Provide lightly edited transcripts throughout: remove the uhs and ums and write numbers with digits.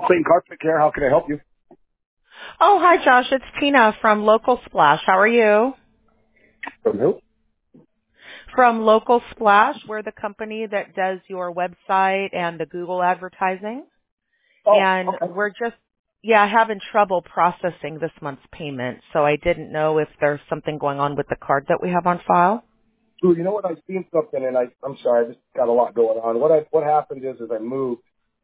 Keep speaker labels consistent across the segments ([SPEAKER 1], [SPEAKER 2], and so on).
[SPEAKER 1] Clayton Carpet Care, how can I help you?
[SPEAKER 2] Oh, hi, Josh. It's Tina from Local Splash. How are you?
[SPEAKER 1] From who?
[SPEAKER 2] From Local Splash. We're the company that does your website and the Google advertising.
[SPEAKER 1] Oh,
[SPEAKER 2] And
[SPEAKER 1] okay.
[SPEAKER 2] we're just, having trouble processing this month's payment. So I didn't know if there's something going on with the card that we have on file.
[SPEAKER 1] Ooh, you know what? I've seen something, and I'm sorry, I just got a lot going on. What happened is I moved,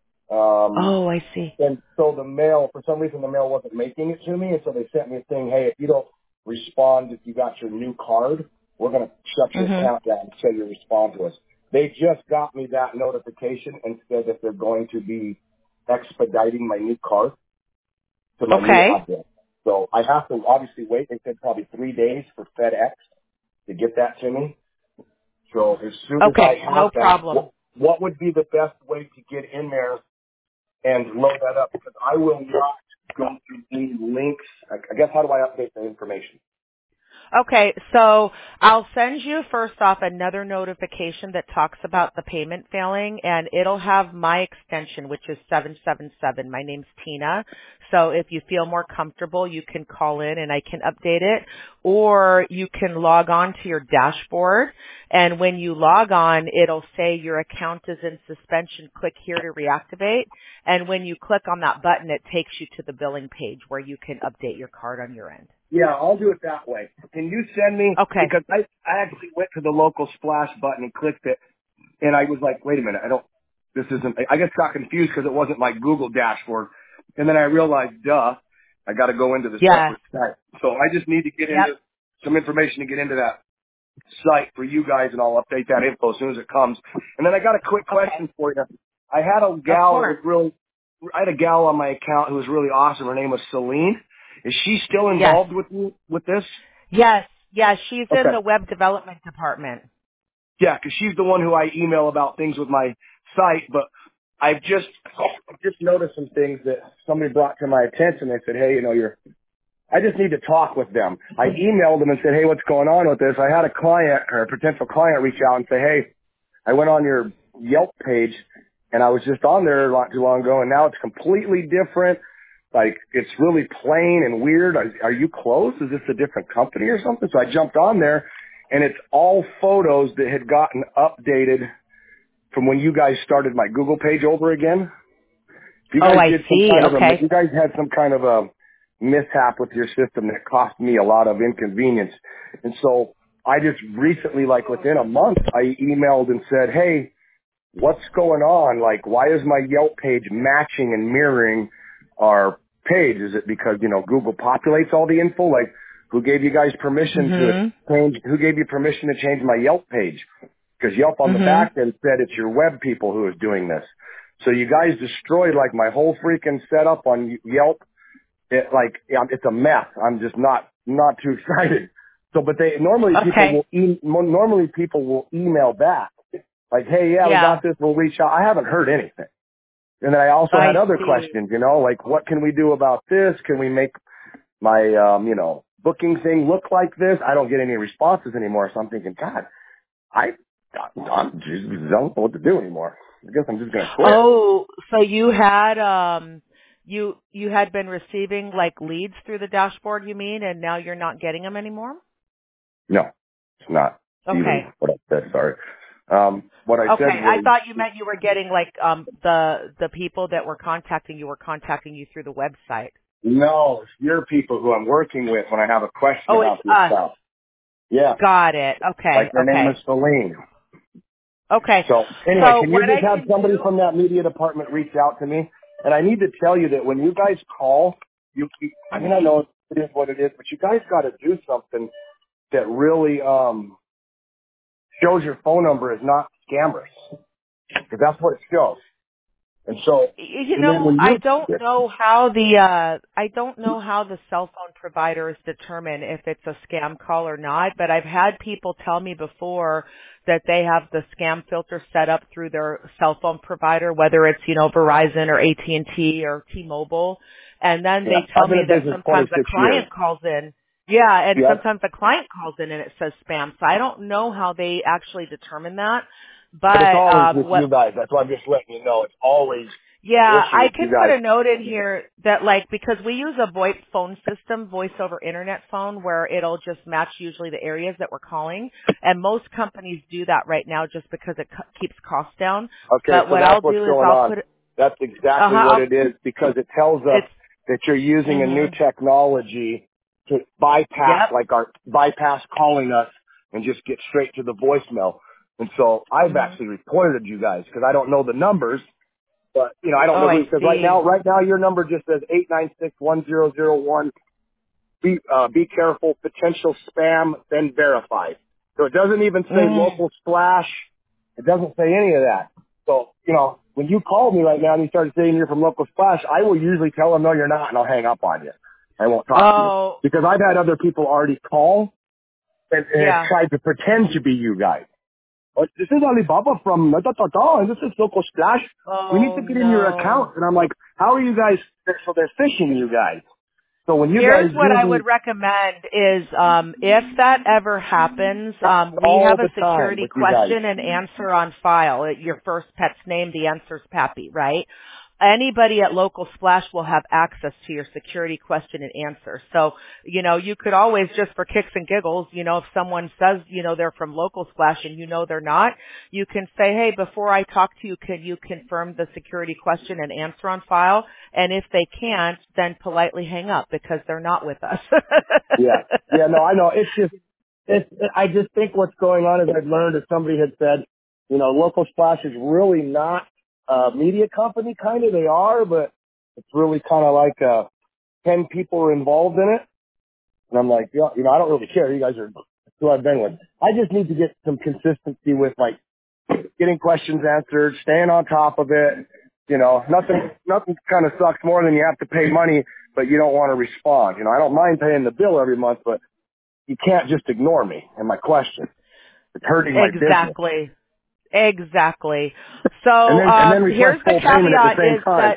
[SPEAKER 2] Oh, I see.
[SPEAKER 1] and so the mail, for some reason, the mail wasn't making it to me, and so they sent me a thing, hey, if you don't respond, if you got your new card, we're going to shut your
[SPEAKER 2] Mm-hmm.
[SPEAKER 1] account down until you respond to us. They just got me that notification and said that they're going to be expediting my new card to my new
[SPEAKER 2] Okay.
[SPEAKER 1] address. So I have to obviously wait. They said probably 3 days for FedEx to get that to me. So as soon as I
[SPEAKER 2] Okay.
[SPEAKER 1] have
[SPEAKER 2] No
[SPEAKER 1] that,
[SPEAKER 2] problem.
[SPEAKER 1] what would be the best way to get in there and load that up? Because I will not go through any links. I guess how do I update the information?
[SPEAKER 2] Okay, so I'll send you first off another notification that talks about the payment failing, and it'll have my extension, which is 777. My name's Tina. So if you feel more comfortable, you can call in and I can update it, or you can log on to your dashboard, and when you log on, it'll say your account is in suspension. Click here to reactivate, and when you click on that button, it takes you to the billing page where you can update your card on your end.
[SPEAKER 1] Yeah, I'll do it that way. Can you send me,
[SPEAKER 2] Okay.
[SPEAKER 1] because I actually went to the local splash button and clicked it, and I was like, wait a minute, I just got confused because it wasn't my Google dashboard. And then I realized, I got to go into the
[SPEAKER 2] Yeah.
[SPEAKER 1] separate site. So I just need to get
[SPEAKER 2] Yep.
[SPEAKER 1] into some information to get into that site for you guys, and I'll update that info as soon as it comes. And then I got a quick question for you. I had a
[SPEAKER 2] Of
[SPEAKER 1] gal
[SPEAKER 2] course.
[SPEAKER 1] I had a gal on my account who was really awesome. Her name was Celine. Is she still
[SPEAKER 2] Yes.
[SPEAKER 1] involved with you with this?
[SPEAKER 2] Yes. Yes. She's in
[SPEAKER 1] Okay.
[SPEAKER 2] the web development department.
[SPEAKER 1] Yeah, because she's the one who I email about things with my site, but I've just noticed some things that somebody brought to my attention. They said, hey, I just need to talk with them. I emailed them and said, hey, what's going on with this? I had a client or a potential client reach out and say, hey, I went on your Yelp page and I was just on there not too long ago, and now it's completely different. Like, it's really plain and weird. Are you closed? Is this a different company or something? So I jumped on there, and it's all photos that had gotten updated from when you guys started my Google page over again. If you
[SPEAKER 2] Oh,
[SPEAKER 1] guys
[SPEAKER 2] I
[SPEAKER 1] did some
[SPEAKER 2] see.
[SPEAKER 1] kind of
[SPEAKER 2] Okay.
[SPEAKER 1] you guys had some kind of a mishap with your system that cost me a lot of inconvenience. And so I just recently, like within a month, I emailed and said, hey, what's going on? Like, why is my Yelp page matching and mirroring our page? Is it because, Google populates all the info? Like, who gave you guys permission who gave you permission to change my Yelp page? Because Yelp on the back end said it's your web people who is doing this. So you guys destroyed like my whole freaking setup on Yelp. It's a mess. I'm just not too excited. So, but normally people will email back like, hey, yeah, we
[SPEAKER 2] Yeah.
[SPEAKER 1] got this. We'll reach out. I haven't heard anything. And then I also
[SPEAKER 2] I
[SPEAKER 1] had other
[SPEAKER 2] see.
[SPEAKER 1] questions, like what can we do about this? Can we make my, booking thing look like this? I don't get any responses anymore. So I'm thinking, God, I just don't know what to do anymore. I guess I'm just going to quit.
[SPEAKER 2] Oh, so you had you had been receiving like leads through the dashboard, you mean, and now you're not getting them anymore?
[SPEAKER 1] No, it's not
[SPEAKER 2] Okay.
[SPEAKER 1] even what I said. Sorry. What I
[SPEAKER 2] Okay.
[SPEAKER 1] said
[SPEAKER 2] I
[SPEAKER 1] was,
[SPEAKER 2] thought you meant you were getting like the people that were contacting you were contacting you through the website.
[SPEAKER 1] no, it's your people who I'm working with when I have a question
[SPEAKER 2] Oh, it's
[SPEAKER 1] about your
[SPEAKER 2] us.
[SPEAKER 1] stuff. Yeah.
[SPEAKER 2] Got it. Okay.
[SPEAKER 1] Like their name is
[SPEAKER 2] Okay.
[SPEAKER 1] Celine.
[SPEAKER 2] Okay.
[SPEAKER 1] So anyway,
[SPEAKER 2] So
[SPEAKER 1] can you
[SPEAKER 2] what
[SPEAKER 1] just
[SPEAKER 2] I
[SPEAKER 1] have
[SPEAKER 2] can
[SPEAKER 1] somebody
[SPEAKER 2] do?
[SPEAKER 1] from that media department reach out to me? And I need to tell you that when you guys call, I mean, I know it is what it is, but you guys got to do something that really shows your phone number is not scammers, because that's what it shows. And so,
[SPEAKER 2] You
[SPEAKER 1] and then
[SPEAKER 2] know,
[SPEAKER 1] when
[SPEAKER 2] I
[SPEAKER 1] you,
[SPEAKER 2] don't know how the cell phone providers determine if it's a scam call or not, but I've had people tell me before that they have the scam filter set up through their cell phone provider, whether it's, Verizon or AT&T or T-Mobile, and then they tell
[SPEAKER 1] I've been
[SPEAKER 2] me
[SPEAKER 1] in
[SPEAKER 2] that
[SPEAKER 1] business
[SPEAKER 2] sometimes a
[SPEAKER 1] 26 years.
[SPEAKER 2] client calls in. Yeah, and
[SPEAKER 1] Yep.
[SPEAKER 2] sometimes the client calls in and it says spam. So I don't know how they actually determine that.
[SPEAKER 1] But it's always
[SPEAKER 2] But
[SPEAKER 1] with you guys. That's why I'm just letting you know. It's always
[SPEAKER 2] Yeah,
[SPEAKER 1] issue
[SPEAKER 2] I
[SPEAKER 1] with you
[SPEAKER 2] can put
[SPEAKER 1] guys.
[SPEAKER 2] a note in here that like, because we use a VoIP phone system, voice over internet phone, where it'll just match usually the areas that we're calling. And most companies do that right now just because it keeps costs down.
[SPEAKER 1] Okay,
[SPEAKER 2] But
[SPEAKER 1] so
[SPEAKER 2] what
[SPEAKER 1] that's
[SPEAKER 2] I'll
[SPEAKER 1] what's
[SPEAKER 2] do is
[SPEAKER 1] going
[SPEAKER 2] I'll
[SPEAKER 1] on.
[SPEAKER 2] put it,
[SPEAKER 1] That's exactly what it is, because it tells us
[SPEAKER 2] it's,
[SPEAKER 1] that you're using a new
[SPEAKER 2] mhm.
[SPEAKER 1] technology to bypass,
[SPEAKER 2] Yep.
[SPEAKER 1] bypass calling us and just get straight to the voicemail. And so I've
[SPEAKER 2] Mhm.
[SPEAKER 1] actually reported you guys because I don't know the numbers, but I don't
[SPEAKER 2] Oh,
[SPEAKER 1] know who,
[SPEAKER 2] I
[SPEAKER 1] because
[SPEAKER 2] see.
[SPEAKER 1] right now your number just says 896-1001. Be careful, potential spam, then verified. So it doesn't even say
[SPEAKER 2] Mm.
[SPEAKER 1] local splash. It doesn't say any of that. So, when you call me right now and you start saying you're from local splash, I will usually tell them, no, you're not, and I'll hang up on you. I won't talk to you.
[SPEAKER 2] Oh,
[SPEAKER 1] Because I've had other people already call and
[SPEAKER 2] yeah.
[SPEAKER 1] tried to pretend to be you guys. Oh, this is Alibaba from and this is local splash. We need
[SPEAKER 2] Oh
[SPEAKER 1] to get in your
[SPEAKER 2] no.
[SPEAKER 1] account. And I'm like, how are you guys? So they're phishing you guys. So when you
[SPEAKER 2] Here's
[SPEAKER 1] guys
[SPEAKER 2] what
[SPEAKER 1] do
[SPEAKER 2] I
[SPEAKER 1] the
[SPEAKER 2] would recommend is if that ever happens, we
[SPEAKER 1] all
[SPEAKER 2] have a
[SPEAKER 1] the time
[SPEAKER 2] security
[SPEAKER 1] with you guys.
[SPEAKER 2] question and answer on file. Your first pet's name, the answer's Pappy, right? Anybody at Local Splash will have access to your security question and answer. So, you could always, just for kicks and giggles, if someone says, they're from Local Splash and they're not, you can say, hey, before I talk to you, can you confirm the security question and answer on file? And if they can't, then politely hang up because they're not with us.
[SPEAKER 1] Yeah. Yeah, no, I know. I just think what's going on is I've learned, as somebody had said, Local Splash is really not a media company, kind of. They are, but it's really kind of like 10 people are involved in it. And I'm like, yeah, I don't really care. You guys are who I've been with. I just need to get some consistency with, like, getting questions answered, staying on top of it. Nothing kind of sucks more than you have to pay money, but you don't want to respond. I don't mind paying the bill every month, but you can't just ignore me and my question. It's hurting my business.
[SPEAKER 2] Exactly. Exactly. So,
[SPEAKER 1] And then request
[SPEAKER 2] here's the
[SPEAKER 1] full payment at the
[SPEAKER 2] caveat
[SPEAKER 1] same
[SPEAKER 2] is
[SPEAKER 1] time.
[SPEAKER 2] that,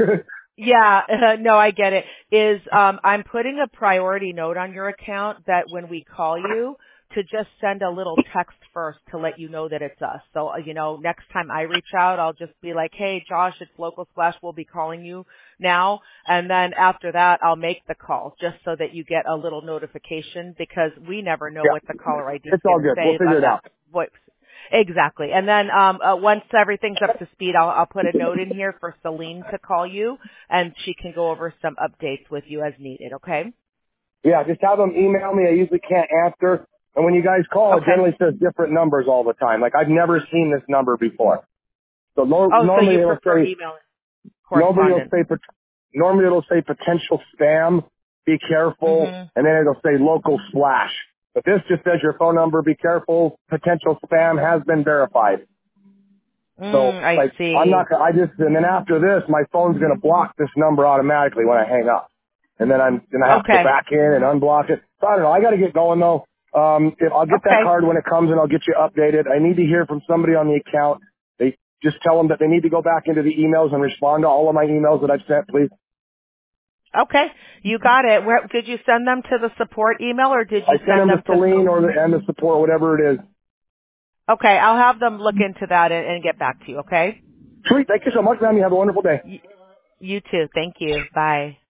[SPEAKER 2] yeah, no, I get it. I'm putting a priority note on your account that when we call you, to just send a little text first to let you know that it's us. So, next time I reach out, I'll just be like, hey, Josh, it's Local Splash. We'll be calling you now. And then after that, I'll make the call just so that you get a little notification, because we never know
[SPEAKER 1] Yeah,
[SPEAKER 2] what the caller ID is
[SPEAKER 1] it's all
[SPEAKER 2] going to
[SPEAKER 1] good. We'll
[SPEAKER 2] say
[SPEAKER 1] figure
[SPEAKER 2] on
[SPEAKER 1] it
[SPEAKER 2] that
[SPEAKER 1] out.
[SPEAKER 2] voice. Exactly. And then once everything's up to speed, I'll put a note in here for Celine to call you, and she can go over some updates with you as needed, okay?
[SPEAKER 1] Yeah, just have them email me. I usually can't answer. And when you guys call, it
[SPEAKER 2] Okay.
[SPEAKER 1] generally says different numbers all the time. Like, I've never seen this number before. So
[SPEAKER 2] Oh, so
[SPEAKER 1] normally
[SPEAKER 2] you
[SPEAKER 1] it'll
[SPEAKER 2] prefer
[SPEAKER 1] say,
[SPEAKER 2] email
[SPEAKER 1] normally it'll
[SPEAKER 2] correspondence.
[SPEAKER 1] say, normally it'll say potential spam, be careful,
[SPEAKER 2] Mm-hmm.
[SPEAKER 1] and then it'll say local splash. But this just says your phone number, be careful, potential spam has been verified. So,
[SPEAKER 2] I
[SPEAKER 1] like,
[SPEAKER 2] see.
[SPEAKER 1] and then after this, my phone's going to block this number automatically when I hang up. And then I'm going to have to go
[SPEAKER 2] Okay.
[SPEAKER 1] back in and unblock it. So I don't know. I got to get going though. I'll get that
[SPEAKER 2] Okay.
[SPEAKER 1] card when it comes and I'll get you updated. I need to hear from somebody on the account. They just tell them that they need to go back into the emails and respond to all of my emails that I've sent, please.
[SPEAKER 2] Okay. You got it. Where did you send them to the support email, or did
[SPEAKER 1] I
[SPEAKER 2] you
[SPEAKER 1] send
[SPEAKER 2] send
[SPEAKER 1] them to
[SPEAKER 2] them to
[SPEAKER 1] Celine and the support, whatever it is.
[SPEAKER 2] Okay, I'll have them look into that and get back to you, okay?
[SPEAKER 1] Sweet. Thank you so much, ma'am. You have a wonderful day.
[SPEAKER 2] You too. Thank you. Bye.